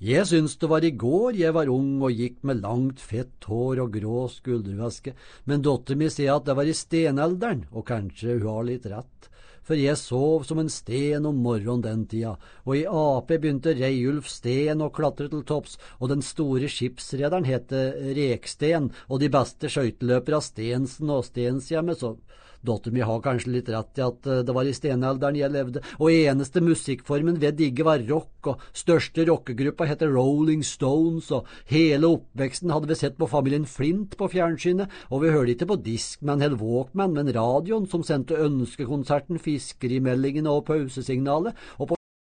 Jeg syns det var i går jeg var ung og gikk med langt, fett hår og grå skulderveske, men datter mi sier at det var i stenalderen, og kanskje hun har litt rett. For jeg sov som en sten om morgenen den tida, og i Ap begynte Reiulf Steen å klatre til topps, og den store skipsrederen het Reksten, og de beste skøyteløpere Stensen og Stenshjemmet, så datter mi har kanskje litt rett i at det var i stenalderen jeg levde, og eneste musikkformen ved digge var rock, og største rockegruppa heter Rolling Stones, og hele oppveksten hadde vi sett på familien Flint på fjernsynet, og vi hørte ikke på Discman eller Walkman, men radioen som sendte ønskekonserten, fiskerimeldingen og pausesignalet, og på